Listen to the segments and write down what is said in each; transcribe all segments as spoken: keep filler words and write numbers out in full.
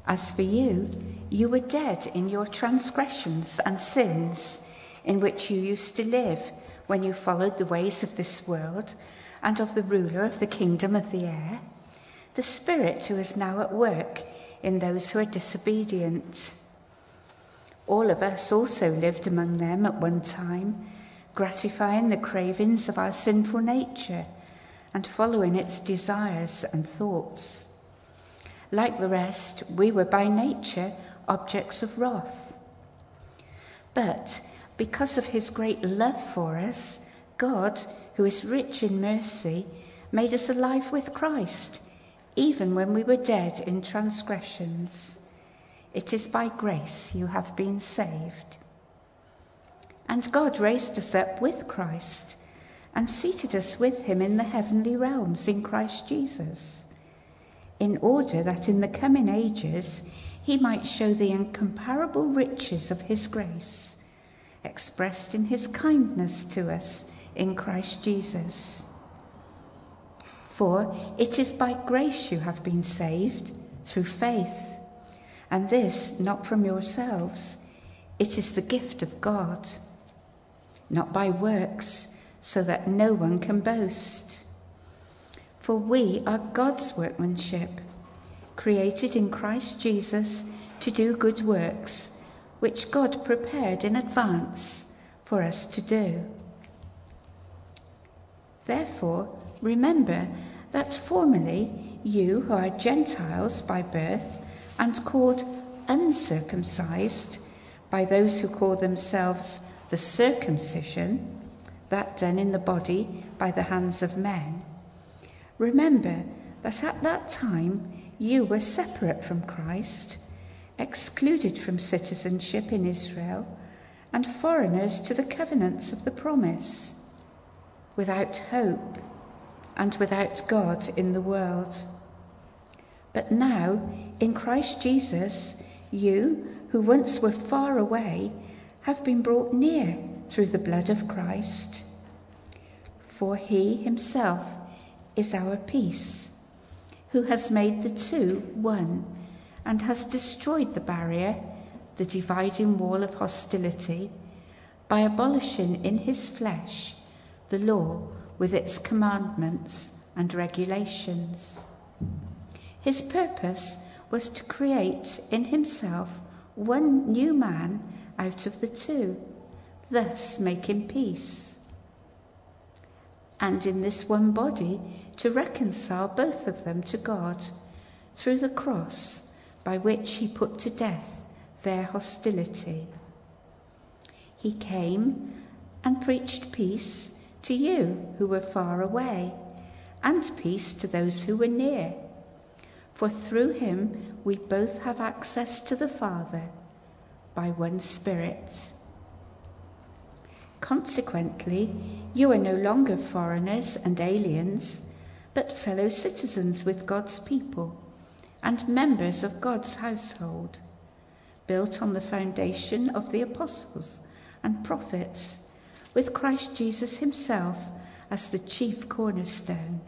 As for you, you were dead in your transgressions and sins, in which you used to live when you followed the ways of this world and of the ruler of the kingdom of the air, the Spirit who is now at work in those who are disobedient. All of us also lived among them at one time, gratifying the cravings of our sinful nature and following its desires and thoughts. Like the rest, we were by nature objects of wrath. But because of his great love for us, God, who is rich in mercy, made us alive with Christ, even when we were dead in transgressions. It is by grace you have been saved. And God raised us up with Christ and seated us with him in the heavenly realms in Christ Jesus, in order that in the coming ages he might show the incomparable riches of his grace, expressed in his kindness to us in Christ Jesus. For it is by grace you have been saved, through faith, and this not from yourselves. It is the gift of God, not by works, so that no one can boast. For we are God's workmanship, created in Christ Jesus to do good works, which God prepared in advance for us to do. Therefore, remember that formerly you who are Gentiles by birth and called uncircumcised by those who call themselves the circumcision, that done in the body by the hands of men, remember that at that time you were separate from Christ, excluded from citizenship in Israel, and foreigners to the covenants of the promise, without hope and without God in the world. But now, in Christ Jesus, you, who once were far away, have been brought near through the blood of Christ. For he himself is our peace, who has made the two one, and has destroyed the barrier, the dividing wall of hostility, by abolishing in his flesh the law with its commandments and regulations. His purpose was to create in himself one new man out of the two, thus making peace. And in this one body to reconcile both of them to God through the cross, by which he put to death their hostility. He came and preached peace to you who were far away, and peace to those who were near. For through him we both have access to the Father by one Spirit. Consequently, you are no longer foreigners and aliens, but fellow citizens with God's people and members of God's household, built on the foundation of the apostles and prophets, with Christ Jesus himself as the chief cornerstone.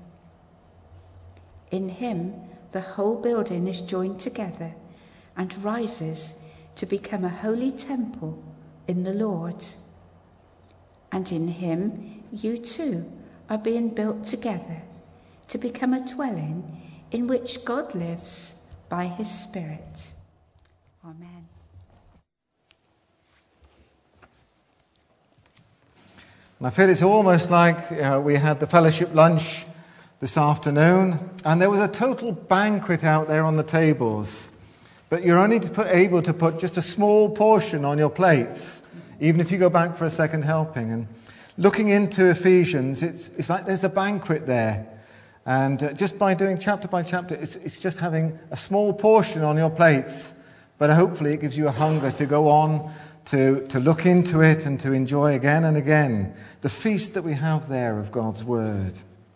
In him, the whole building is joined together and rises to become a holy temple in the Lord. And in him, you too are being built together to become a dwelling in which God lives by his Spirit. Amen. And I feel it's almost like uh, we had the fellowship lunch this afternoon, and there was a total banquet out there on the tables. But you're only to put, able to put just a small portion on your plates, even if you go back for a second helping. And looking into Ephesians, it's, it's like there's a banquet there. And uh, just by doing chapter by chapter, it's, it's just having a small portion on your plates. But hopefully it gives you a hunger to go on, to, to look into it and to enjoy again and again the feast that we have there of God's Word.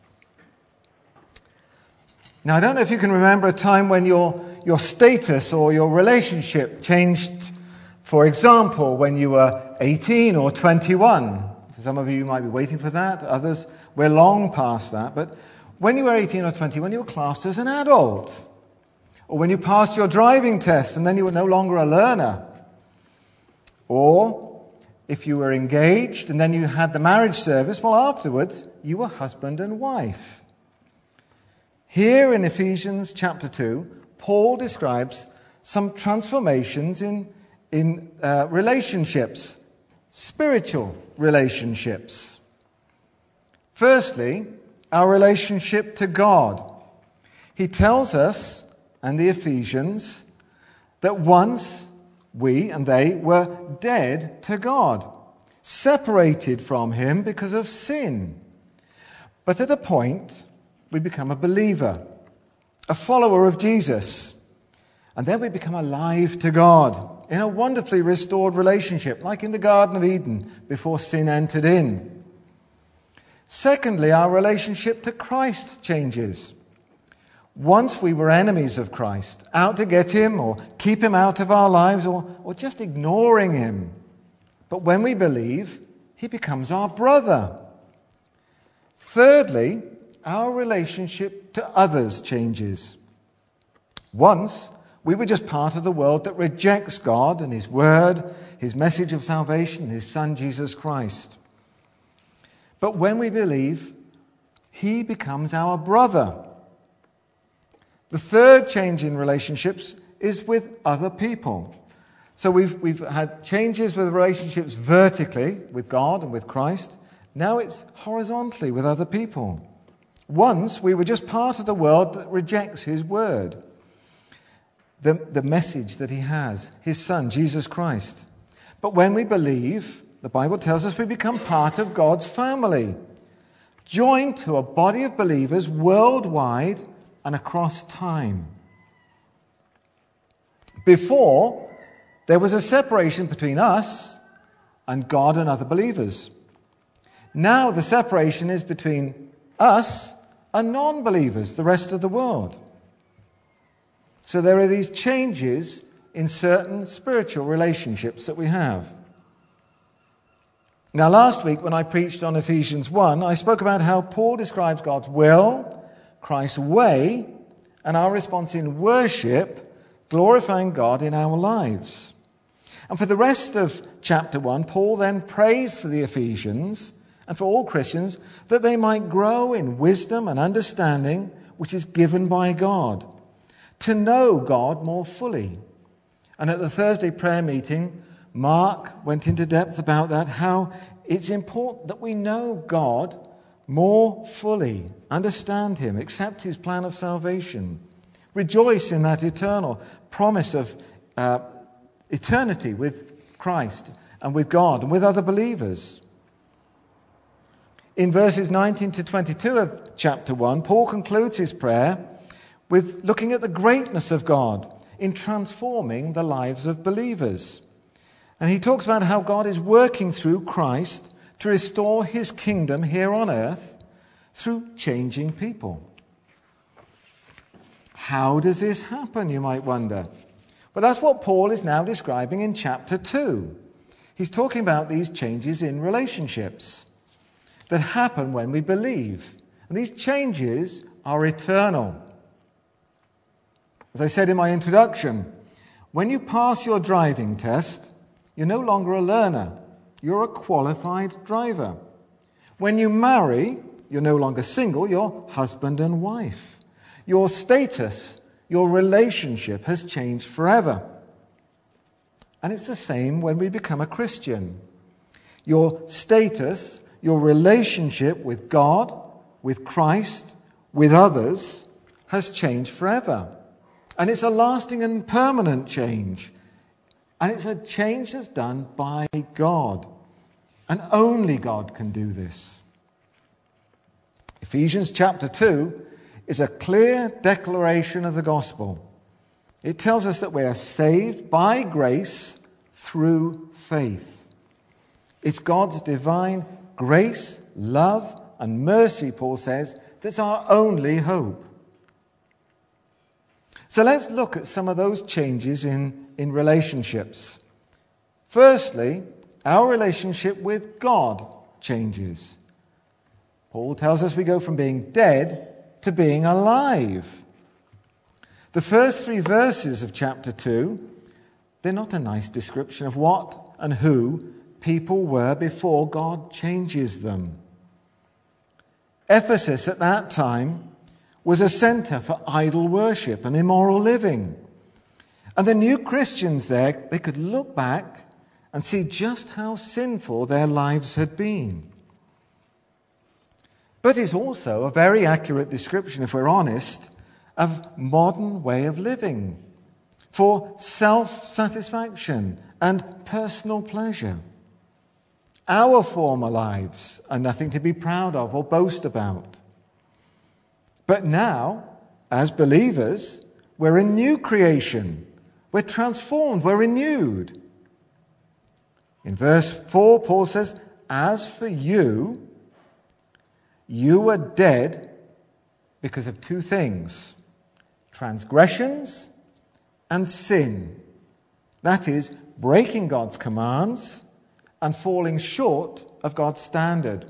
Now, I don't know if you can remember a time when your, your status or your relationship changed. For example, when you were eighteen or twenty-one. For some of you, you might be waiting for that. Others, we're long past that. But when you were eighteen or twenty, when you were classed as an adult. Or when you passed your driving test and then you were no longer a learner. Or if you were engaged and then you had the marriage service, well, afterwards you were husband and wife. Here in Ephesians chapter two, Paul describes some transformations in, in uh, relationships, spiritual relationships. Firstly, our relationship to God. He tells us, and the Ephesians, that once we and they were dead to God, separated from Him because of sin. But at a point, we become a believer, a follower of Jesus. And then we become alive to God in a wonderfully restored relationship, like in the Garden of Eden before sin entered in. Secondly, our relationship to Christ changes. Once we were enemies of Christ, out to get Him or keep Him out of our lives or, or just ignoring Him. But when we believe, He becomes our brother. Thirdly, our relationship to others changes. Once, we were just part of the world that rejects God and His Word, His message of salvation, His Son Jesus Christ. But when we believe, He becomes our brother. The third change in relationships is with other people. So we've, we've had changes with relationships vertically with God and with Christ. Now it's horizontally with other people. Once we were just part of the world that rejects His Word, the, the message that He has, His Son, Jesus Christ. But when we believe, the Bible tells us we become part of God's family, joined to a body of believers worldwide and across time. Before, there was a separation between us and God and other believers. Now the separation is between us and non-believers, the rest of the world. So there are these changes in certain spiritual relationships that we have. Now last week when I preached on Ephesians one, I spoke about how Paul describes God's will, Christ's way, and our response in worship, glorifying God in our lives. And for the rest of chapter one, Paul then prays for the Ephesians and for all Christians that they might grow in wisdom and understanding which is given by God, to know God more fully. And at the Thursday prayer meeting, Mark went into depth about that, how it's important that we know God more fully, understand Him, accept His plan of salvation, rejoice in that eternal promise of uh, eternity with Christ and with God and with other believers. In verses nineteen to twenty-two of chapter one, Paul concludes his prayer with looking at the greatness of God in transforming the lives of believers. And he talks about how God is working through Christ to restore His kingdom here on earth through changing people. How does this happen, you might wonder? But that's what Paul is now describing in chapter two. He's talking about these changes in relationships that happen when we believe. And these changes are eternal. As I said in my introduction, when you pass your driving test, you're no longer a learner. You're a qualified driver. When you marry, you're no longer single, you're husband and wife. Your status, your relationship has changed forever. And it's the same when we become a Christian. Your status, your relationship with God, with Christ, with others, has changed forever. And it's a lasting and permanent change. And it's a change that's done by God. And only God can do this. Ephesians chapter two is a clear declaration of the gospel. It tells us that we are saved by grace through faith. It's God's divine grace, love, and mercy, Paul says, that's our only hope. So let's look at some of those changes in, in relationships. Firstly, our relationship with God changes. Paul tells us we go from being dead to being alive. The first three verses of chapter two, they're not a nice description of what and who people were before God changes them. Ephesus at that time was a center for idol worship and immoral living. And the new Christians there, they could look back and see just how sinful their lives had been. But it's also a very accurate description, if we're honest, of modern way of living for self-satisfaction and personal pleasure. Our former lives are nothing to be proud of or boast about. But now, as believers, we're a new creation. We're transformed. We're renewed. In verse four, Paul says, "As for you, you were dead because of two things, transgressions and sin." That is, breaking God's commands and falling short of God's standard.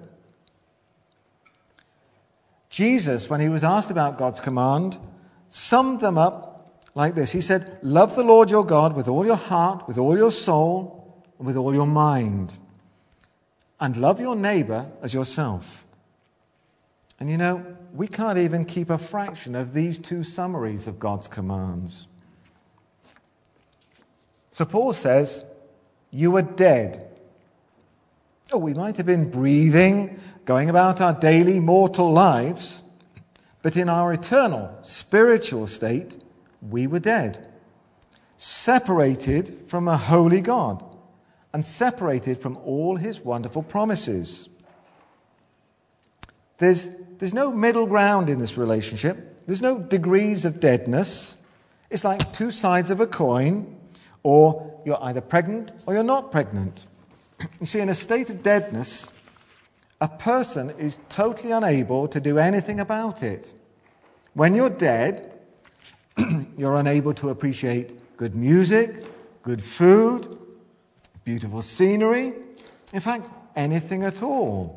Jesus, when he was asked about God's command, summed them up like this. He said, "Love the Lord your God with all your heart, with all your soul, and with all your mind. And love your neighbor as yourself." And you know, we can't even keep a fraction of these two summaries of God's commands. So Paul says, you were dead. Oh, we might have been breathing, going about our daily mortal lives, but in our eternal spiritual state, we were dead, separated from a holy God and separated from all his wonderful promises. There's, there's no middle ground in this relationship. There's no degrees of deadness. It's like two sides of a coin, or you're either pregnant or you're not pregnant. You see, in a state of deadness, a person is totally unable to do anything about it. When you're dead, you're unable to appreciate good music, good food, beautiful scenery, in fact, anything at all.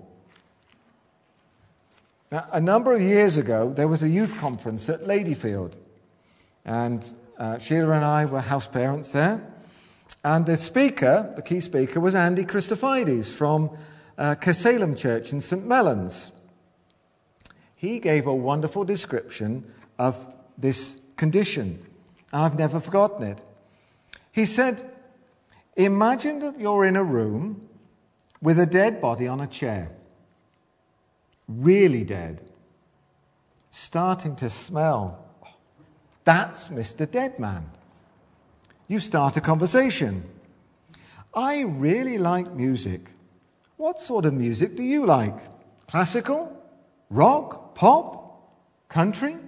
Now, a number of years ago, there was a youth conference at Ladyfield, and uh, Sheila and I were house parents there. And the speaker, the key speaker, was Andy Christofides from uh, Casalem Church in Saint Mellons. He gave a wonderful description of this condition. I've never forgotten it. He said, imagine that you're in a room with a dead body on a chair. Really dead. Starting to smell. That's Mister Deadman. You start a conversation. I really like music. What sort of music do you like? Classical? Rock? Pop? Country?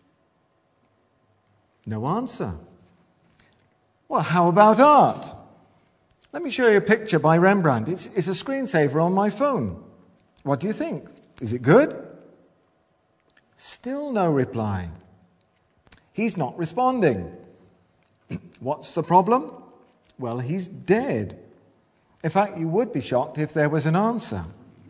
No answer. Well, how about art? Let me show you a picture by Rembrandt. It's, it's a screensaver on my phone. What do you think? Is it good? Still no reply. He's not responding. What's the problem? Well, he's dead. In fact, you would be shocked if there was an answer.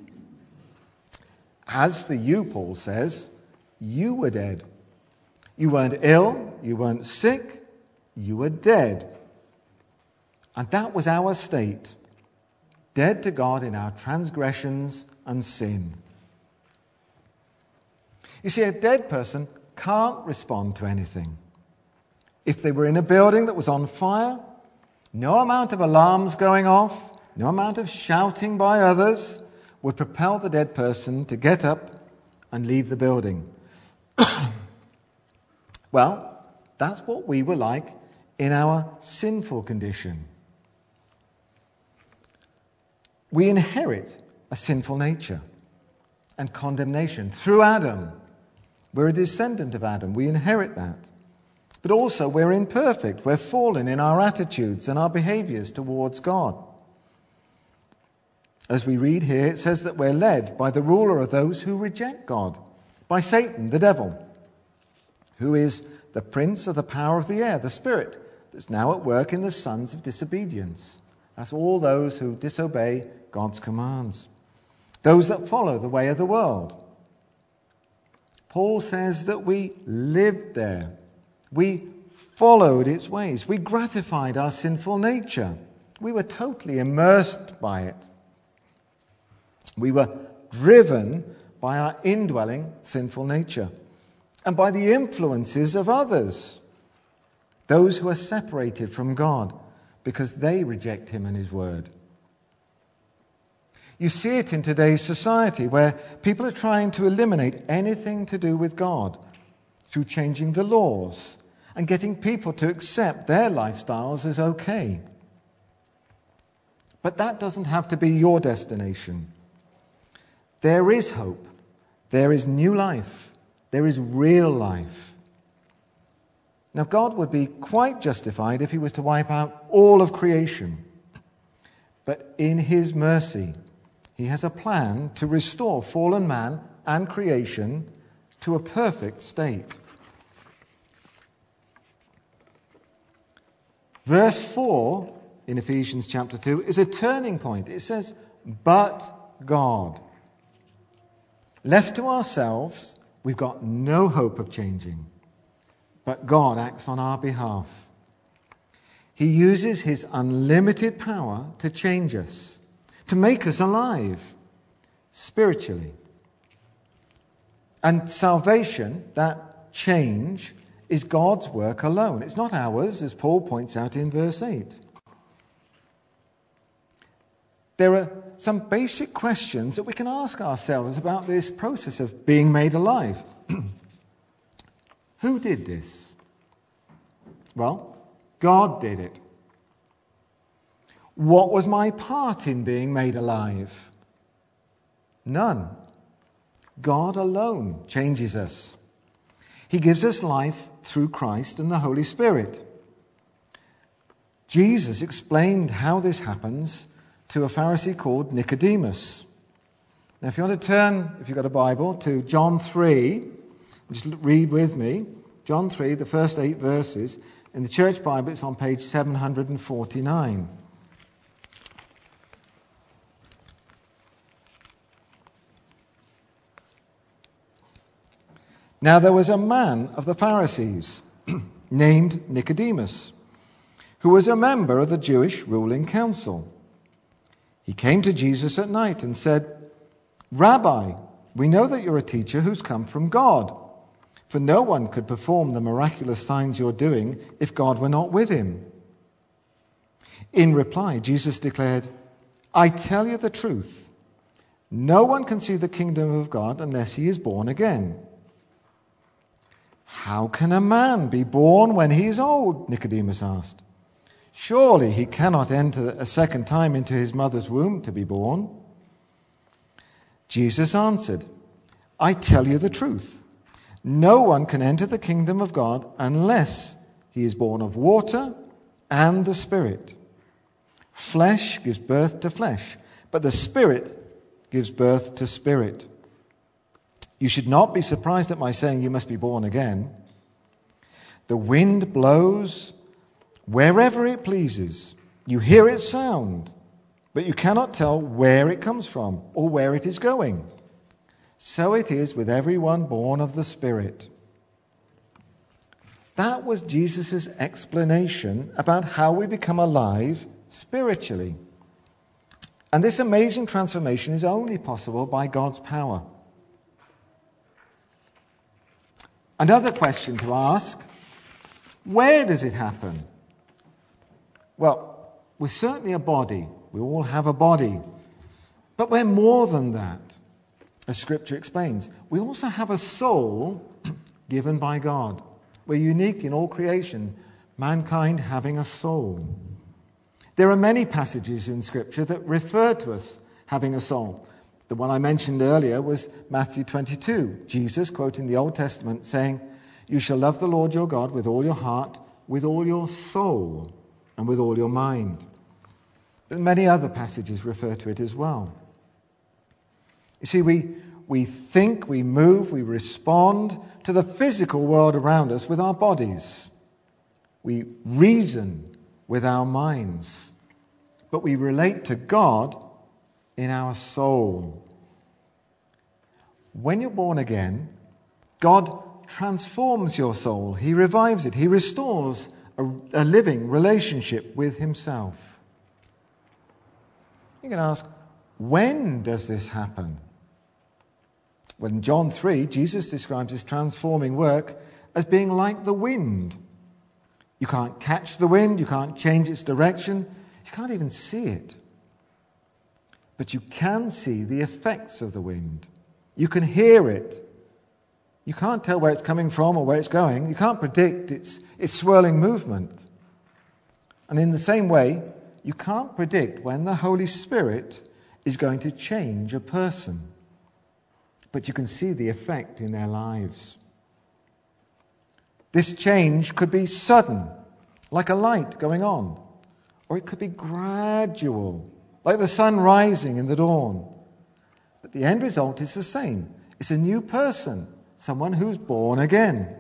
As for you, Paul says, you were dead. You weren't ill, you weren't sick, you were dead. And that was our state, dead to God in our transgressions and sin. You see, a dead person can't respond to anything. If they were in a building that was on fire, no amount of alarms going off, no amount of shouting by others would propel the dead person to get up and leave the building. Well, that's what we were like in our sinful condition. We inherit a sinful nature and condemnation through Adam. We're a descendant of Adam. We inherit that. But also we're imperfect. We're fallen in our attitudes and our behaviors towards God. As we read here, it says that we're led by the ruler of those who reject God, by Satan, the devil, who is the prince of the power of the air, the spirit that's now at work in the sons of disobedience. That's all those who disobey God's commands, those that follow the way of the world. Paul says that we lived there. We followed its ways. We gratified our sinful nature. We were totally immersed by it. We were driven by our indwelling sinful nature and by the influences of others, those who are separated from God because they reject him and his word. You see it in today's society where people are trying to eliminate anything to do with God through changing the laws and getting people to accept their lifestyles as okay. But that doesn't have to be your destination. There is hope. There is new life. There is real life. Now, God would be quite justified if he was to wipe out all of creation. But in his mercy, he has a plan to restore fallen man and creation to a perfect state. Verse four in Ephesians chapter two is a turning point. It says, "But God." Left to ourselves, we've got no hope of changing. But God acts on our behalf. He uses his unlimited power to change us, to make us alive spiritually. And salvation, that change, is God's work alone. It's not ours, as Paul points out in verse eight. There are some basic questions that we can ask ourselves about this process of being made alive. Who did this? Well, God did it. What was my part in being made alive? None. God alone changes us. He gives us life through Christ and the Holy Spirit. Jesus explained how this happens to a Pharisee called Nicodemus. Now, if you want to turn, if you've got a Bible, to John three, just read with me. John three, the first eight verses. In the Church Bible, it's on page seven hundred forty-nine. Now there was a man of the Pharisees named Nicodemus, who was a member of the Jewish ruling council. He came to Jesus at night and said, "Rabbi, we know that you're a teacher who's come from God, for no one could perform the miraculous signs you're doing if God were not with him." In reply, Jesus declared, "I tell you the truth. No one can see the kingdom of God unless he is born again." "How can a man be born when he is old?" Nicodemus asked. "Surely he cannot enter a second time into his mother's womb to be born." Jesus answered, "I tell you the truth. No one can enter the kingdom of God unless he is born of water and the Spirit. Flesh gives birth to flesh, but the Spirit gives birth to spirit. You should not be surprised at my saying you must be born again. The wind blows wherever it pleases. You hear its sound, but you cannot tell where it comes from or where it is going. So it is with everyone born of the Spirit." That was Jesus' explanation about how we become alive spiritually. And this amazing transformation is only possible by God's power. Another question to ask, where does it happen? Well, we're certainly a body. We all have a body. But we're more than that, as Scripture explains. We also have a soul given by God. We're unique in all creation, mankind having a soul. There are many passages in Scripture that refer to us having a soul. The one I mentioned earlier was Matthew twenty-two, Jesus quoting the Old Testament saying, "You shall love the Lord your God with all your heart, with all your soul, and with all your mind." But many other passages refer to it as well. You see, we, we think, we move, we respond to the physical world around us with our bodies. We reason with our minds. But we relate to God in our soul. When you're born again, God transforms your soul. He revives it. He restores a, a living relationship with himself. You can ask, when does this happen? Well, in John three, Jesus describes his transforming work as being like the wind. You can't catch the wind, you can't change its direction, you can't even see it. But you can see the effects of the wind. You can hear it. You can't tell where it's coming from or where it's going. You can't predict its, its swirling movement. And in the same way, you can't predict when the Holy Spirit is going to change a person. But you can see the effect in their lives. This change could be sudden, like a light going on, or it could be gradual, like the sun rising in the dawn. But the end result is the same. It's a new person, someone who's born again.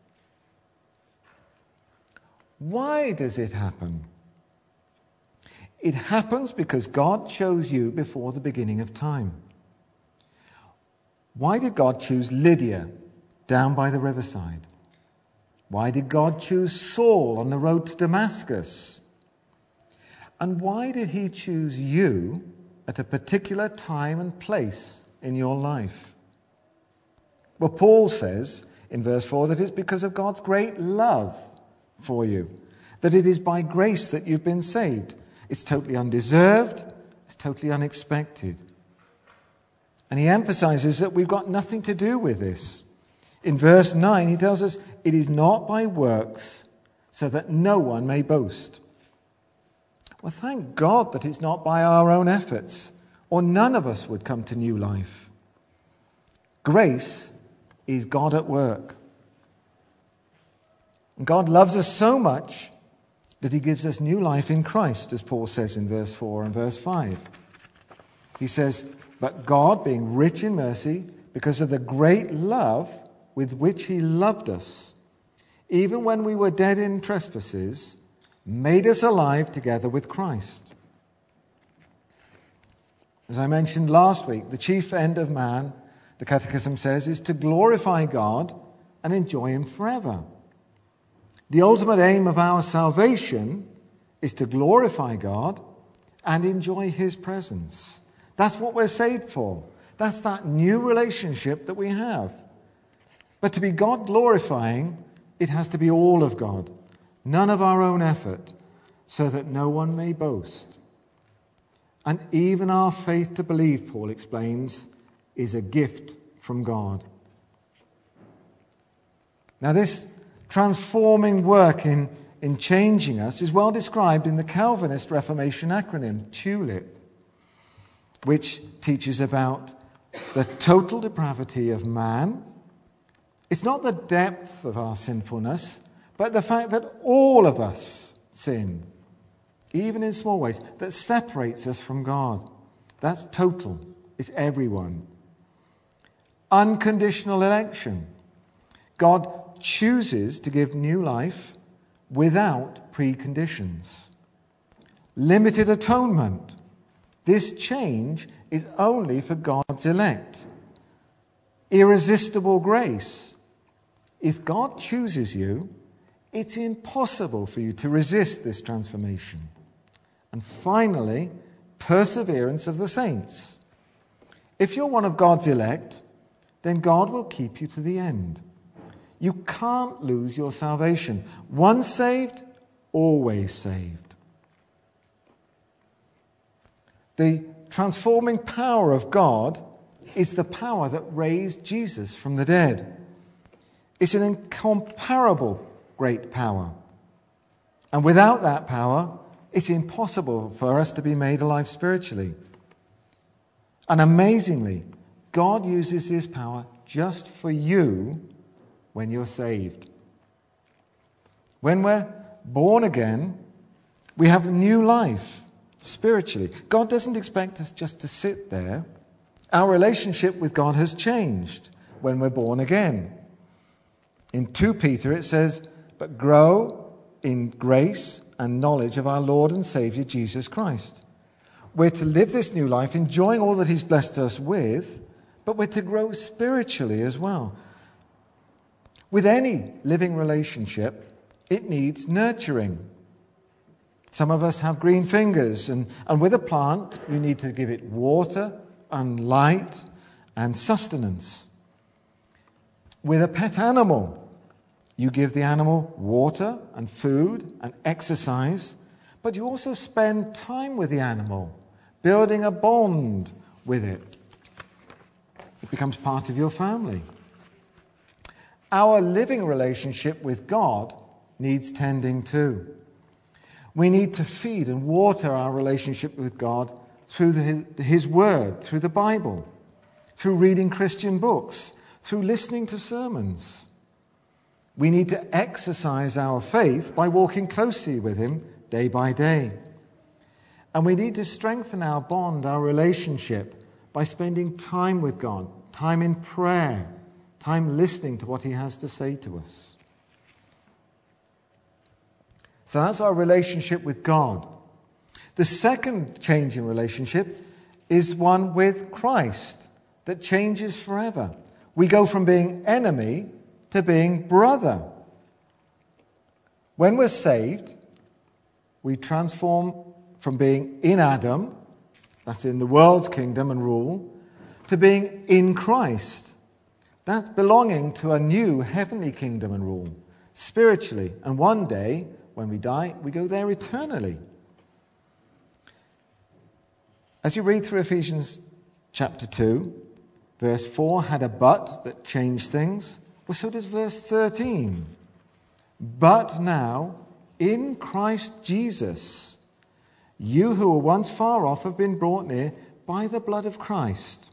Why does it happen? It happens because God chose you before the beginning of time. Why did God choose Lydia down by the riverside? Why did God choose Saul on the road to Damascus? And why did he choose you at a particular time and place in your life? Well, Paul says in verse four that it's because of God's great love for you, that it is by grace that you've been saved. It's totally undeserved, it's totally unexpected. And he emphasizes that we've got nothing to do with this. In verse nine, he tells us, it is not by works, so that no one may boast. Well, thank God that it's not by our own efforts, or none of us would come to new life. Grace is God at work. And God loves us so much that he gives us new life in Christ, as Paul says in verse four and verse five. He says, but God, being rich in mercy, because of the great love with which he loved us, even when we were dead in trespasses, made us alive together with Christ. As I mentioned last week, the chief end of man, the Catechism says, is to glorify God and enjoy him forever. The ultimate aim of our salvation is to glorify God and enjoy his presence. That's what we're saved for. That's that new relationship that we have. But to be God glorifying, it has to be all of God, none of our own effort, so that no one may boast. And even our faith to believe, Paul explains, is a gift from God. Now, this transforming work in, in changing us is well described in the Calvinist Reformation acronym, TULIP, which teaches about the total depravity of man. It's not the depth of our sinfulness, but the fact that all of us sin, even in small ways, that separates us from God. That's total. It's everyone. Unconditional election. God chooses to give new life without preconditions. Limited atonement. This change is only for God's elect. Irresistible grace. If God chooses you, it's impossible for you to resist this transformation. And finally, perseverance of the saints. If you're one of God's elect, then God will keep you to the end. You can't lose your salvation. Once saved, always saved. The transforming power of God is the power that raised Jesus from the dead. It's an incomparable great power. And without that power, it's impossible for us to be made alive spiritually. And amazingly, God uses this power just for you when you're saved. When we're born again, we have a new life spiritually. God doesn't expect us just to sit there. Our relationship with God has changed when we're born again. In Second Peter it says, but grow in grace and knowledge of our Lord and Saviour Jesus Christ. We're to live this new life enjoying all that he's blessed us with, but we're to grow spiritually as well. With any living relationship, it needs nurturing. Some of us have green fingers, and, and with a plant, you need to give it water and light and sustenance. With a pet animal, you give the animal water and food and exercise, but you also spend time with the animal, building a bond with it. It becomes part of your family. Our living relationship with God needs tending too. We need to feed and water our relationship with God through the, His Word, through the Bible, through reading Christian books, through listening to sermons. We need to exercise our faith by walking closely with Him day by day. And we need to strengthen our bond, our relationship, by spending time with God, time in prayer, time listening to what He has to say to us. So that's our relationship with God. The second change in relationship is one with Christ that changes forever. We go from being enemy to being brother. When we're saved, we transform from being in Adam, that's in the world's kingdom and rule, to being in Christ. That's belonging to a new heavenly kingdom and rule, spiritually. And one day, when we die, we go there eternally. As you read through Ephesians chapter two, verse four had a but that changed things. Well, so does verse thirteen. But now, in Christ Jesus, you who were once far off have been brought near by the blood of Christ.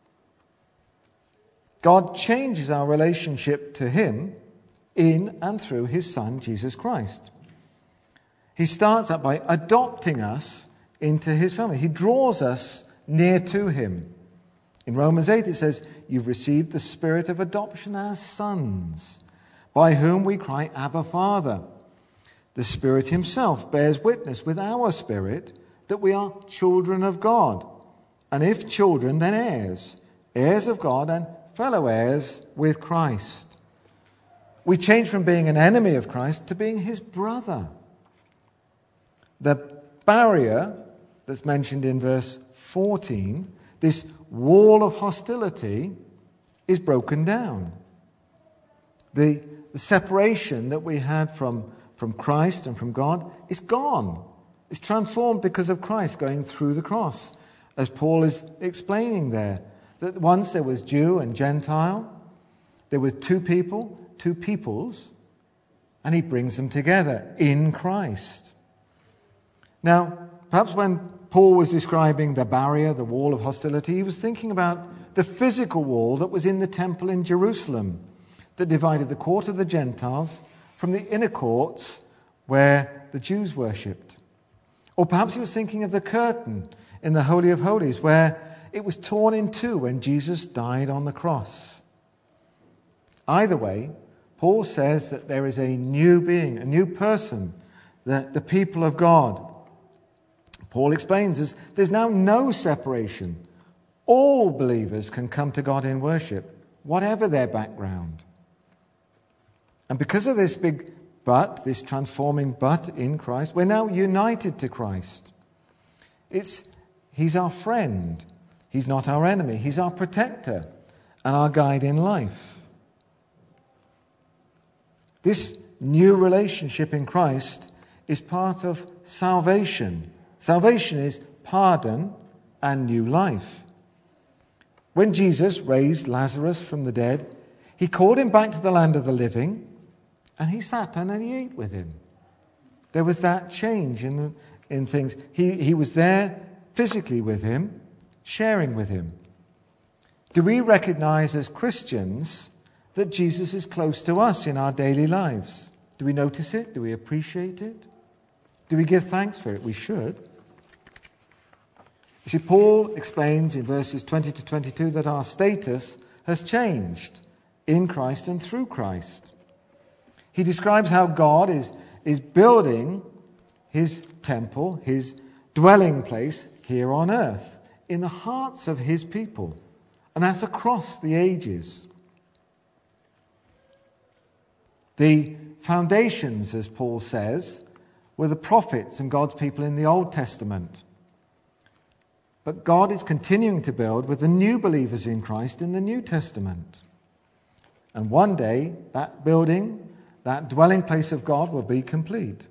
God changes our relationship to Him in and through His Son, Jesus Christ. He starts out by adopting us into His family. He draws us near to Him. In Romans eight it says, you've received the spirit of adoption as sons, by whom we cry, Abba, Father. The Spirit Himself bears witness with our spirit that we are children of God. And if children, then heirs, heirs of God and fellow heirs with Christ. We change from being an enemy of Christ to being His brother. The barrier that's mentioned in verse fourteen, this wall of hostility, is broken down. The, the separation that we had from, from Christ and from God is gone. It's transformed because of Christ going through the cross, as Paul is explaining there. That once there was Jew and Gentile, there were two people, two peoples, and He brings them together in Christ. Now, perhaps when Paul was describing the barrier, the wall of hostility, he was thinking about the physical wall that was in the temple in Jerusalem that divided the court of the Gentiles from the inner courts where the Jews worshipped. Or perhaps he was thinking of the curtain in the Holy of Holies where it was torn in two when Jesus died on the cross. Either way, Paul says that there is a new being, a new person, the, the people of God. Paul explains this, there's now no separation. All believers can come to God in worship, whatever their background. And because of this big but, this transforming but in Christ, we're now united to Christ. It's He's our friend. He's not our enemy. He's our protector and our guide in life. This new relationship in Christ is part of salvation. Salvation is pardon and new life. When Jesus raised Lazarus from the dead, He called him back to the land of the living, and He sat down and He ate with him. There was that change in, the, in things. He, he was there physically with him, sharing with him. Do we recognize as Christians that Jesus is close to us in our daily lives? Do we notice it? Do we appreciate it? Do we give thanks for it? We should. You see, Paul explains in verses twenty to twenty-two that our status has changed in Christ and through Christ. He describes how God is, is building His temple, His dwelling place here on earth, in the hearts of His people. And that's across the ages. The foundations, as Paul says, were the prophets and God's people in the Old Testament. But God is continuing to build with the new believers in Christ in the New Testament. And one day, that building, that dwelling place of God will be complete.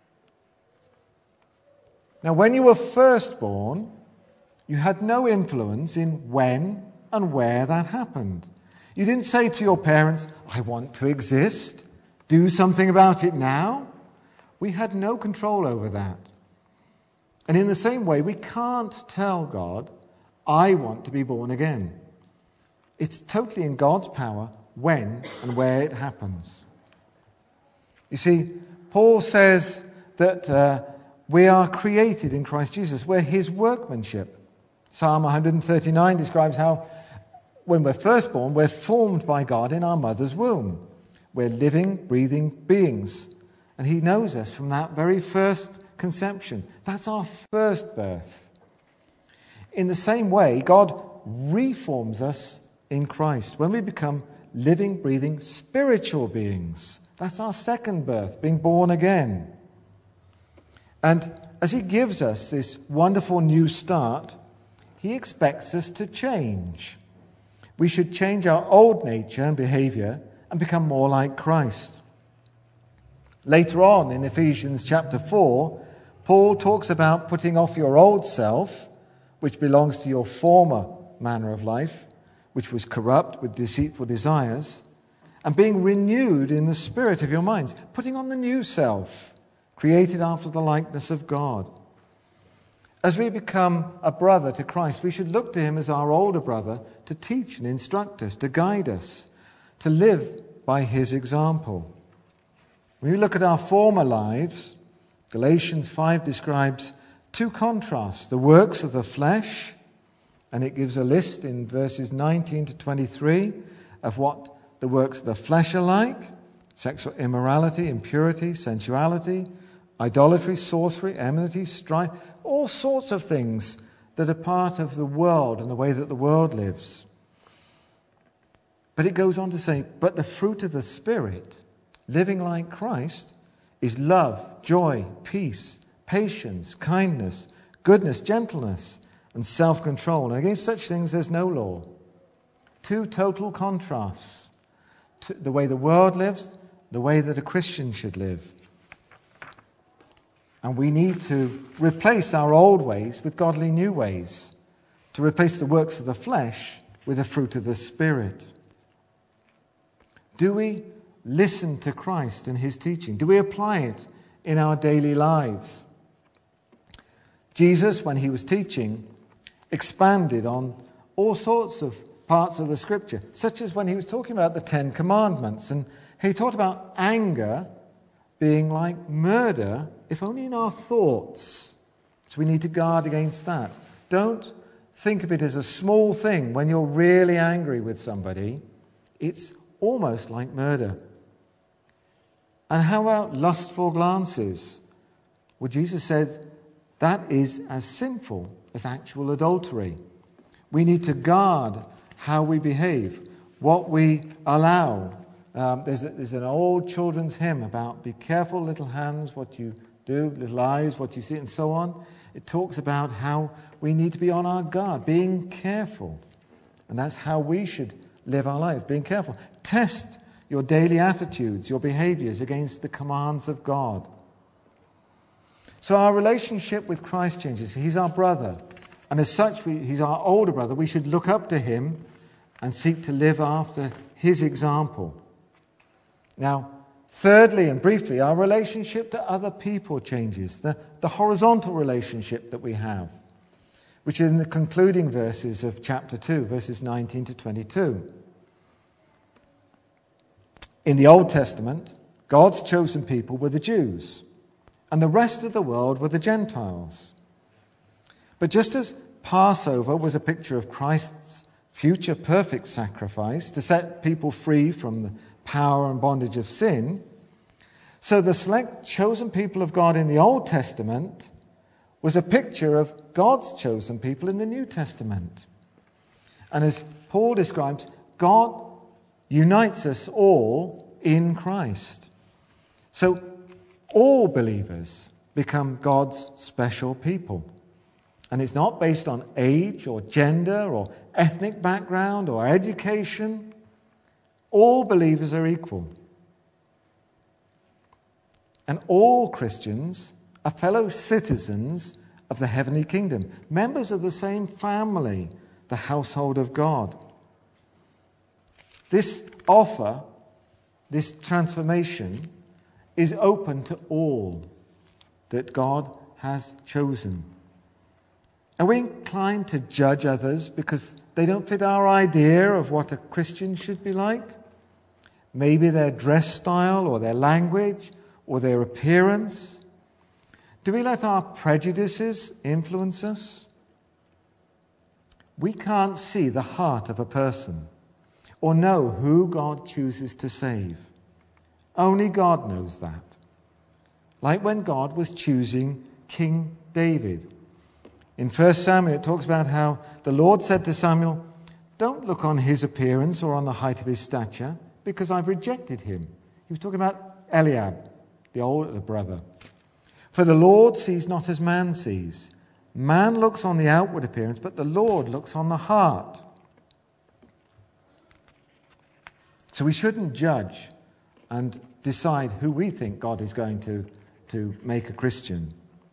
Now, when you were first born, you had no influence in when and where that happened. You didn't say to your parents, I want to exist. Do something about it now. We had no control over that. And in the same way, we can't tell God, I want to be born again. It's totally in God's power when and where it happens. You see, Paul says that uh, we are created in Christ Jesus. We're his workmanship. Psalm one thirty-nine describes how when we're first born, we're formed by God in our mother's womb. We're living, breathing beings. And he knows us from that very first conception. That's our first birth. In the same way, God reforms us in Christ when we become living, breathing, spiritual beings. That's our second birth, being born again. And as he gives us this wonderful new start, he expects us to change. We should change our old nature and behavior and become more like Christ. Later on in Ephesians chapter four, Paul talks about putting off your old self, which belongs to your former manner of life, which was corrupt with deceitful desires, and being renewed in the spirit of your minds, putting on the new self, created after the likeness of God. As we become a brother to Christ, we should look to him as our older brother to teach and instruct us, to guide us, to live by his example. When we look at our former lives, Galatians five describes two contrasts, the works of the flesh, and it gives a list in verses nineteen to twenty-three of what the works of the flesh are like: sexual immorality, impurity, sensuality, idolatry, sorcery, enmity, strife, all sorts of things that are part of the world and the way that the world lives. But it goes on to say, but the fruit of the Spirit, living like Christ, is love, joy, peace, patience, kindness, goodness, gentleness, and self-control. And against such things there's no law. Two total contrasts to the way the world lives, the way that a Christian should live. And we need to replace our old ways with godly new ways, to replace the works of the flesh with the fruit of the Spirit. Do we listen to Christ and his teaching? Do we apply it in our daily lives? Jesus, when he was teaching, expanded on all sorts of parts of the Scripture, such as when he was talking about the Ten Commandments. And he talked about anger being like murder, if only in our thoughts. So we need to guard against that. Don't think of it as a small thing when you're really angry with somebody. It's almost like murder. And how about lustful glances? Well, Jesus said that is as sinful as actual adultery. We need to guard how we behave, what we allow. Um, there's, a, there's an old children's hymn about be careful, little hands, what you do, little eyes, what you see, and so on. It talks about how we need to be on our guard, being careful. And that's how we should live our life, being careful. Test your daily attitudes, your behaviors against the commands of God. So our relationship with Christ changes. He's our brother. And as such, we, he's our older brother. We should look up to him and seek to live after his example. Now, thirdly and briefly, our relationship to other people changes. The, the horizontal relationship that we have, which is in the concluding verses of chapter two, verses nineteen to twenty-two. In the Old Testament, God's chosen people were the Jews, and the rest of the world were the Gentiles. But just as Passover was a picture of Christ's future perfect sacrifice to set people free from the power and bondage of sin, so the select chosen people of God in the Old Testament was a picture of God's chosen people in the New Testament. And as Paul describes, God unites us all in Christ. So all believers become God's special people. And it's not based on age or gender or ethnic background or education. All believers are equal. And all Christians are fellow citizens of the heavenly kingdom, members of the same family, the household of God. This offer, this transformation, is open to all that God has chosen. Are we inclined to judge others because they don't fit our idea of what a Christian should be like? Maybe their dress style or their language or their appearance? Do we let our prejudices influence us? We can't see the heart of a person or know who God chooses to save. Only God knows that. Like when God was choosing King David. In First Samuel, it talks about how the Lord said to Samuel, "Don't look on his appearance or on the height of his stature, because I've rejected him." He was talking about Eliab, the older brother. "For the Lord sees not as man sees. Man looks on the outward appearance, but the Lord looks on the heart." So we shouldn't judge and decide who we think God is going to, to make a Christian.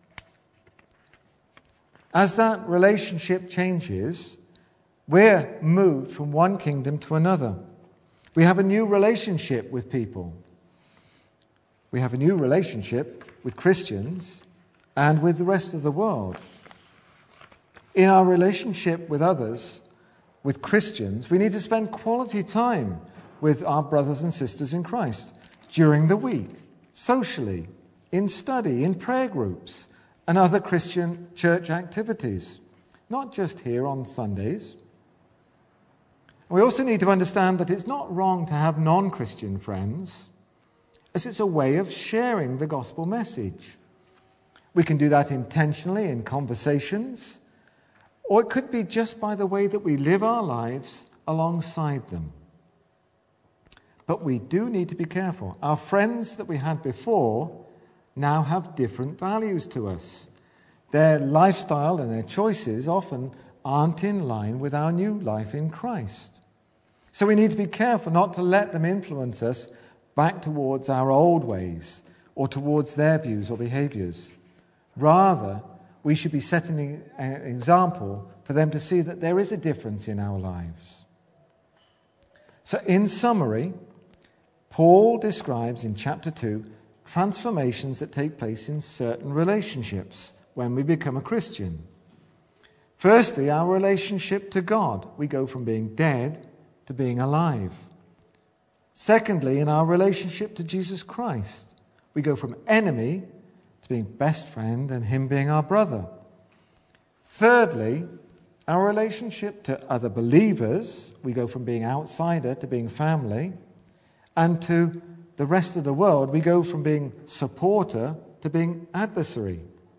As that relationship changes, we're moved from one kingdom to another. We have a new relationship with people. We have a new relationship with Christians and with the rest of the world. In our relationship with others, with Christians, we need to spend quality time with our brothers and sisters in Christ during the week, socially, in study, in prayer groups, and other Christian church activities, not just here on Sundays. We also need to understand that it's not wrong to have non-Christian friends, as it's a way of sharing the gospel message. We can do that intentionally in conversations, or it could be just by the way that we live our lives alongside them. But we do need to be careful. Our friends that we had before now have different values to us. Their lifestyle and their choices often aren't in line with our new life in Christ. So we need to be careful not to let them influence us back towards our old ways or towards their views or behaviors. Rather, we should be setting an example for them to see that there is a difference in our lives. So in summary, Paul describes in chapter two transformations that take place in certain relationships when we become a Christian. Firstly, our relationship to God. We go from being dead to being alive. Secondly, in our relationship to Jesus Christ, we go from enemy to being best friend and him being our brother. Thirdly, our relationship to other believers, we go from being outsider to being family. And to the rest of the world, we go from being supporter to being adversary.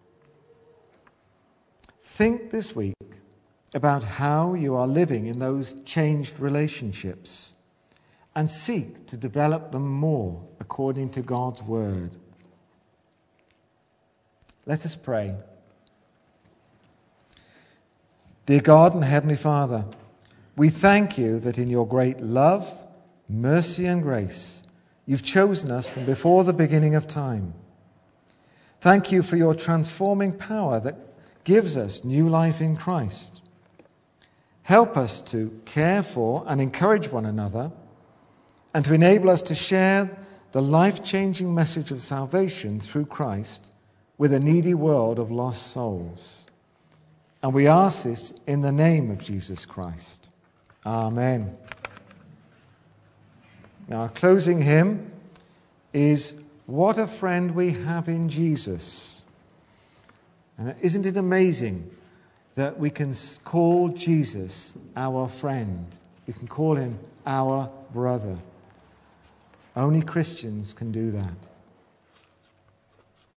Think this week about how you are living in those changed relationships and seek to develop them more according to God's word. Let us pray. Dear God and Heavenly Father, we thank you that in your great love, mercy and grace, you've chosen us from before the beginning of time. Thank you for your transforming power that gives us new life in Christ. Help us to care for and encourage one another and to enable us to share the life-changing message of salvation through Christ with a needy world of lost souls. And we ask this in the name of Jesus Christ. Amen. Now, our closing hymn is "What a Friend We Have in Jesus." And isn't it amazing that we can call Jesus our friend? We can call him our brother. Only Christians can do that.